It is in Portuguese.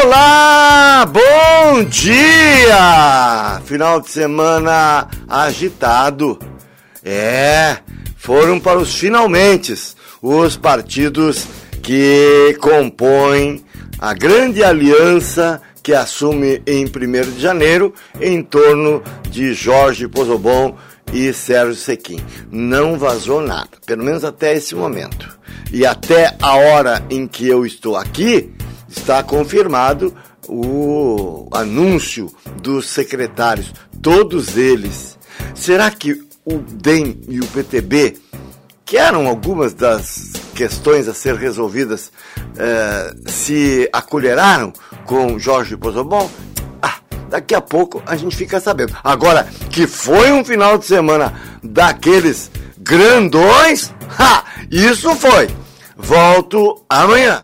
Olá, bom dia! Final de semana agitado. Foram para os finalmentes os partidos que compõem a grande aliança que assume em 1º de janeiro em torno de Jorge Pozzobon e Sérgio Sequim. Não vazou nada, pelo menos até esse momento. E até a hora em que eu estou aqui, está confirmado o anúncio dos secretários, todos eles. Será que o DEM e o PTB, que eram algumas das questões a ser resolvidas, se acolheraram com Jorge Pozzobon? Daqui a pouco a gente fica sabendo. Agora, que foi um final de semana daqueles grandões, isso foi. Volto amanhã.